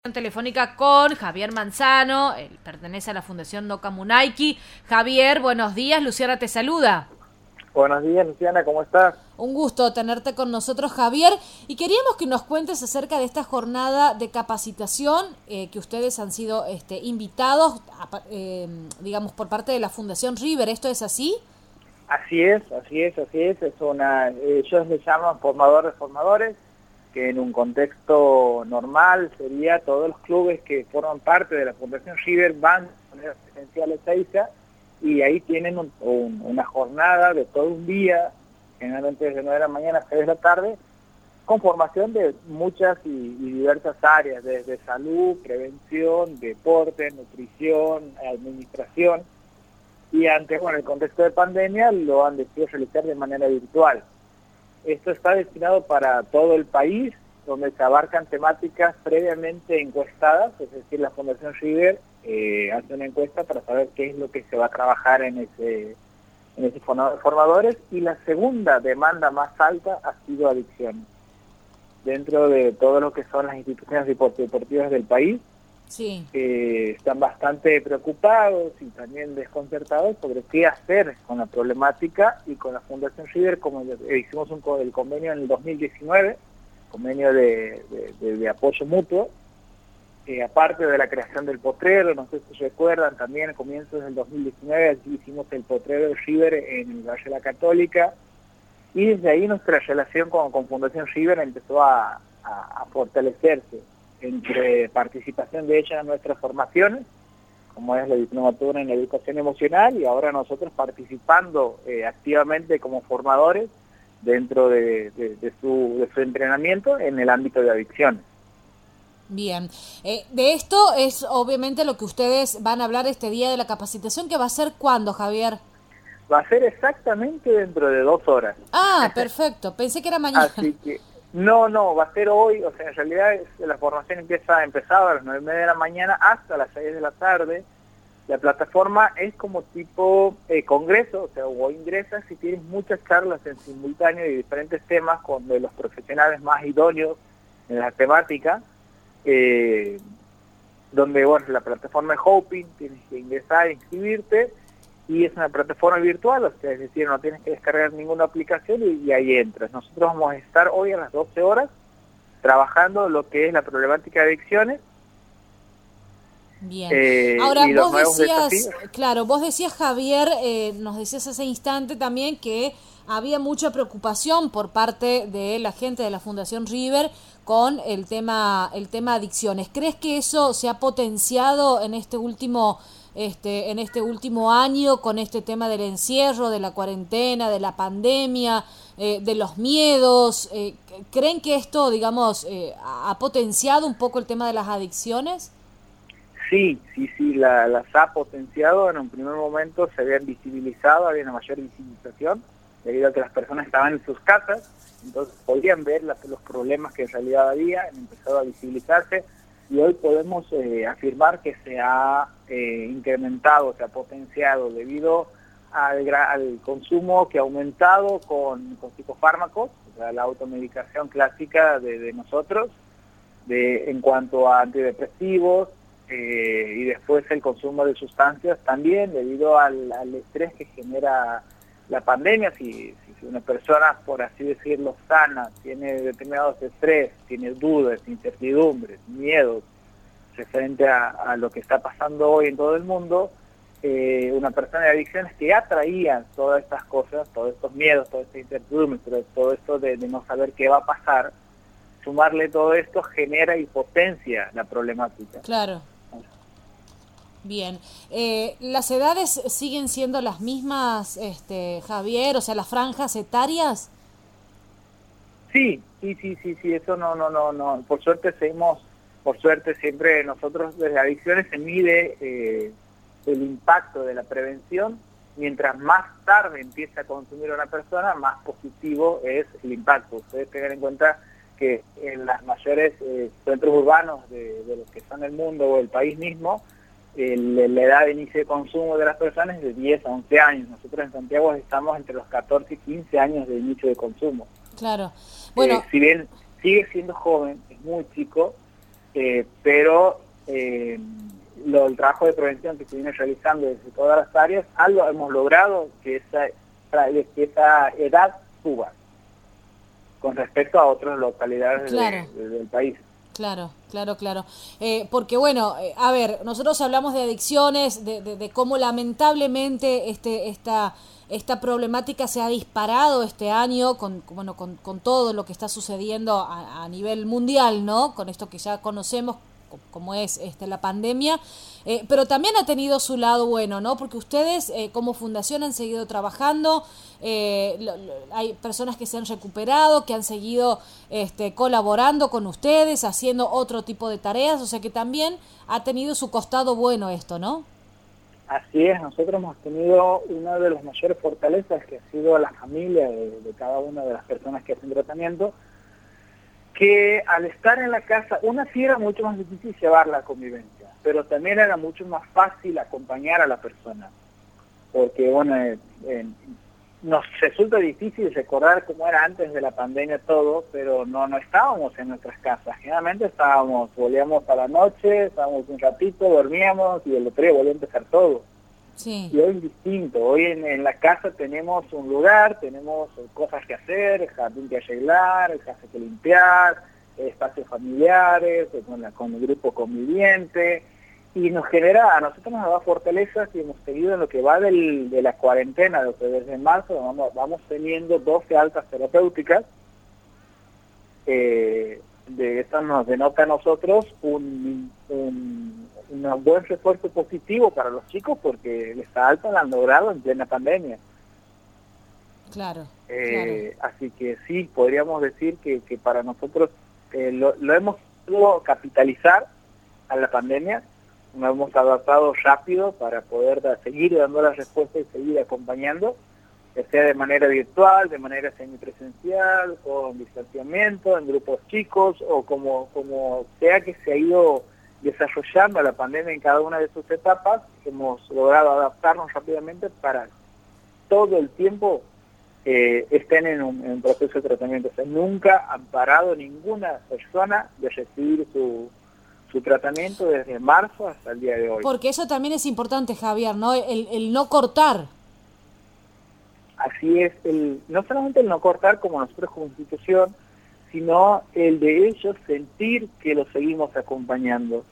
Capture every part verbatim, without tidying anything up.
Telefónica con Javier Manzano, él pertenece a la Fundación No Camunaiki. Javier, buenos días, Luciana te saluda. Buenos días, Luciana, ¿cómo estás? Un gusto tenerte con nosotros, Javier, y queríamos que nos cuentes acerca de esta jornada de capacitación eh, que ustedes han sido este, invitados, a, eh, digamos, por parte de la Fundación River. ¿Esto es así? Así es, así es, así es. Es una, ellos le llaman formadores formadores, que en un contexto normal sería todos los clubes que forman parte de la Fundación River van a manera presencial a Ezeiza y ahí tienen un, un, una jornada de todo un día, generalmente desde nueve de la mañana a seis de la tarde, con formación de muchas y, y diversas áreas, desde salud, prevención, deporte, nutrición, administración, y ante bueno, el contexto de pandemia lo han decidido realizar de manera virtual. Esto está destinado para todo el país, donde se abarcan temáticas previamente encuestadas, es decir, la Fundación River eh, hace una encuesta para saber qué es lo que se va a trabajar en ese, en ese formadores, y la segunda demanda más alta ha sido adicciones. Dentro de todo lo que son las instituciones deportivas del país, Sí. Eh, están bastante preocupados y también desconcertados sobre qué hacer con la problemática, y con la Fundación River, como hicimos un, el convenio en el dos mil diecinueve, convenio de, de, de, de apoyo mutuo, eh, aparte de la creación del potrero, no sé si recuerdan, también a comienzos del dos mil diecinueve allí hicimos el potrero de River en el Valle de la Católica, y desde ahí nuestra relación con, con Fundación River empezó a, a, a fortalecerse, entre participación de ella en nuestras formaciones, como es la diplomatura en educación emocional, y ahora nosotros participando eh, activamente como formadores dentro de, de, de, su, de su entrenamiento en el ámbito de adicciones. Bien, eh, de esto es obviamente lo que ustedes van a hablar este día de la capacitación, que va a ser ¿cuándo, Javier? Va a ser exactamente dentro de dos horas. Ah, perfecto, pensé que era mañana. Así que No, no, va a ser hoy, o sea, en realidad es, la formación empieza empezaba a las nueve y media de la mañana hasta las seis de la tarde. La plataforma es como tipo eh, congreso, o sea, o ingresas y tienes muchas charlas en simultáneo de diferentes temas con de los profesionales más idóneos en la temática, eh, donde, bueno, la plataforma es Hoping, tienes que ingresar e inscribirte, y es una plataforma virtual, o sea, es decir, no tienes que descargar ninguna aplicación y, y ahí entras. Nosotros vamos a estar hoy a las doce horas trabajando lo que es la problemática de adicciones. Bien. Eh, Ahora, y los vos nuevos decías, desafíos. claro, vos decías, Javier, eh, nos decías hace instante también que había mucha preocupación por parte de la gente de la Fundación River con el tema, el tema adicciones. ¿Crees que eso se ha potenciado en este último, este, en este último año con este tema del encierro, de la cuarentena, de la pandemia, eh, de los miedos? Eh, ¿Creen que esto, digamos, eh, ha potenciado un poco el tema de las adicciones? Sí, sí, sí, la, las ha potenciado. En un primer momento se habían visibilizado, había una mayor visibilización, debido a que las personas estaban en sus casas, entonces podían ver la, los problemas que en realidad había, han empezado a visibilizarse, y hoy podemos eh, afirmar que se ha eh, incrementado, se ha potenciado debido al, al consumo que ha aumentado con, con psicofármacos, o sea, la automedicación clásica de, de nosotros, de, en cuanto a antidepresivos, Eh, y después el consumo de sustancias también debido al, al estrés que genera la pandemia. Si, si una persona, por así decirlo, sana, tiene determinados estrés, tiene dudas, incertidumbres, miedos referente a, a lo que está pasando hoy en todo el mundo, eh, una persona de adicciones que ya traía todas estas cosas, todos estos miedos, todas estas incertidumbres, todo esto de, de no saber qué va a pasar, sumarle todo esto genera y potencia la problemática. Claro. Bien, eh, ¿las edades siguen siendo las mismas, este, Javier? O sea, las franjas etarias. Sí, sí, sí, sí, sí, eso no, no, no, no. Por suerte seguimos, por suerte siempre nosotros desde Adicciones se mide eh, el impacto de la prevención. Mientras más tarde empieza a consumir una persona, más positivo es el impacto. Ustedes tengan en cuenta que en las mayores eh, centros urbanos de, de los que son el mundo o el país mismo, El, la edad de inicio de consumo de las personas es de diez a once años. Nosotros en Santiago estamos entre los catorce y quince años de inicio de consumo. Claro. Eh, Bueno, si bien sigue siendo joven, es muy chico, eh, pero eh, lo, el trabajo de prevención que se viene realizando desde todas las áreas, algo hemos logrado que esa, que esa edad suba con respecto a otras localidades Claro. de, de, del país. Claro, claro, claro. Eh, porque bueno, eh, a ver, nosotros hablamos de adicciones, de, de, de cómo lamentablemente este, esta, esta problemática se ha disparado este año con, bueno, con, con todo lo que está sucediendo a, a nivel mundial, ¿no? Con esto que ya conocemos, como es este, la pandemia, eh, pero también ha tenido su lado bueno, ¿no? Porque ustedes eh, como fundación han seguido trabajando, eh, lo, lo, hay personas que se han recuperado, que han seguido este, colaborando con ustedes, haciendo otro tipo de tareas, o sea que también ha tenido su costado bueno esto, ¿no? Así es, nosotros hemos tenido una de las mayores fortalezas que ha sido la familia de, de cada una de las personas que hacen tratamiento, que al estar en la casa, una sí era mucho más difícil llevar la convivencia, pero también era mucho más fácil acompañar a la persona, porque bueno, eh, eh, nos resulta difícil recordar cómo era antes de la pandemia todo, pero no, no estábamos en nuestras casas, generalmente estábamos, volvíamos a la noche, estábamos un ratito, dormíamos y el otro día volvía a empezar todo. Sí. Y hoy es distinto, hoy en, en la casa tenemos un lugar, tenemos cosas que hacer, jardín que arreglar, casa que limpiar, espacios familiares, con, la, con el grupo conviviente, y nos genera, a nosotros nos da fortalezas y hemos seguido en lo que va del, de la cuarentena, lo que desde marzo vamos, vamos teniendo doce altas terapéuticas, eh, de esto nos denota a nosotros un, un, un buen refuerzo positivo para los chicos porque esta alta la han logrado en plena pandemia. Claro, eh, claro. Así que sí, podríamos decir que, que para nosotros eh, lo, lo hemos podido capitalizar a la pandemia, nos hemos adaptado rápido para poder da, seguir dando la respuesta y seguir acompañando, ya sea de manera virtual, de manera semipresencial, con distanciamiento, en grupos chicos, o como, como sea que se ha ido desarrollando la pandemia en cada una de sus etapas, hemos logrado adaptarnos rápidamente para todo el tiempo eh, estén en un, en un proceso de tratamiento. O sea, nunca han parado ninguna persona de recibir su, su tratamiento desde marzo hasta el día de hoy. Porque eso también es importante, Javier, ¿no? El, el no cortar. Así es, el, no solamente el no cortar como nosotros como institución, sino el de ellos sentir que los seguimos acompañando.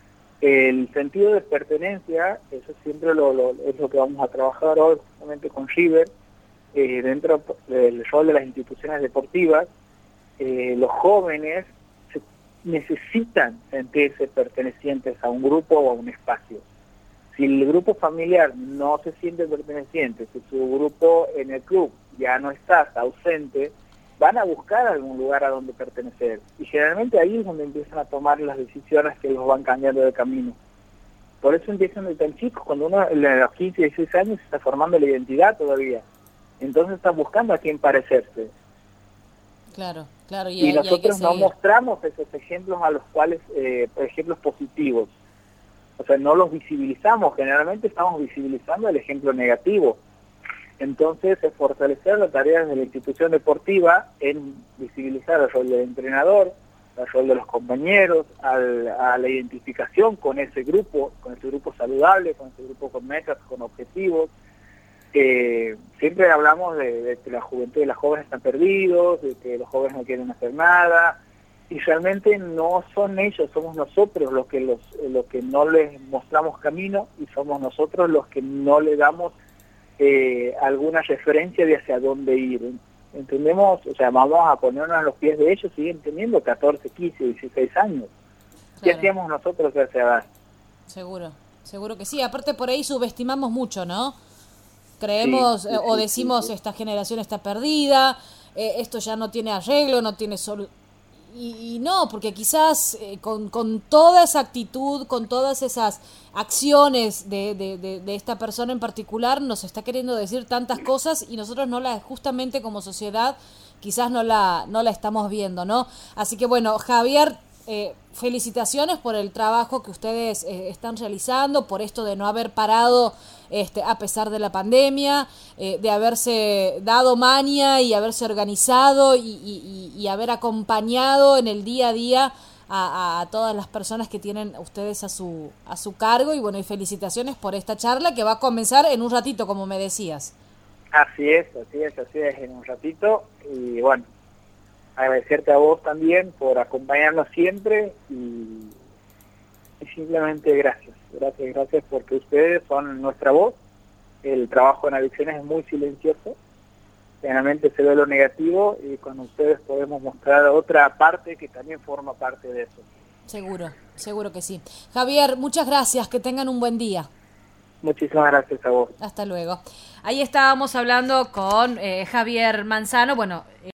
El sentido de pertenencia, eso siempre lo, lo, es lo que vamos a trabajar hoy justamente con River, eh, dentro del rol de las instituciones deportivas. Eh, los jóvenes se, necesitan sentirse pertenecientes a un grupo o a un espacio. Si el grupo familiar no se siente perteneciente, si su grupo en el club ya no está, está ausente, van a buscar algún lugar a donde pertenecer. Y generalmente ahí es donde empiezan a tomar las decisiones que los van cambiando de camino. Por eso empiezan de tan chicos, cuando uno a los quince, dieciséis años está formando la identidad todavía. Entonces está buscando a quién parecerse. Claro, claro. Y, y y nosotros no mostramos esos ejemplos a los cuales, eh, ejemplos positivos. O sea, no los visibilizamos, generalmente estamos visibilizando el ejemplo negativo. Entonces, es fortalecer la tarea de la institución deportiva en visibilizar el rol del entrenador, el rol de los compañeros, al, a la identificación con ese grupo, con ese grupo saludable, con ese grupo con metas, con objetivos. Eh, siempre hablamos de, de que la juventud y las jóvenes están perdidos, de que los jóvenes no quieren hacer nada, y realmente no son ellos, somos nosotros los que los, los que no les mostramos camino y somos nosotros los que no le damos eh, alguna referencia de hacia dónde ir. Entendemos, o sea, vamos a ponernos a los pies de ellos, siguen teniendo catorce, quince, dieciséis años. ¿Qué claro. hacíamos nosotros a esa edad? Seguro, seguro que sí. Aparte por ahí subestimamos mucho, ¿no? Creemos sí, sí, eh, o decimos sí, sí. esta generación está perdida, eh, esto ya no tiene arreglo, no tiene solución. Y, y no, porque quizás eh, con, con toda esa actitud, con todas esas acciones de, de, de, de esta persona en particular, nos está queriendo decir tantas cosas y nosotros no la, justamente como sociedad, quizás no la, no la estamos viendo, ¿no? Así que bueno, Javier, eh, felicitaciones por el trabajo que ustedes eh, están realizando, por esto de no haber parado este, a pesar de la pandemia, eh, de haberse dado maña y haberse organizado y, y, y haber acompañado en el día a día a, a todas las personas que tienen ustedes a su a su cargo y bueno, y felicitaciones por esta charla que va a comenzar en un ratito, como me decías. Así es, así es, así es, en un ratito. Y bueno, agradecerte a vos también por acompañarnos siempre y, y simplemente gracias, gracias, gracias porque ustedes son nuestra voz. El trabajo en adicciones es muy silencioso, generalmente se ve lo negativo y con ustedes podemos mostrar otra parte que también forma parte de eso. Seguro, seguro que sí. Javier, muchas gracias, que tengan un buen día. Muchísimas gracias a vos. Hasta luego. Ahí estábamos hablando con eh, Javier Manzano, bueno...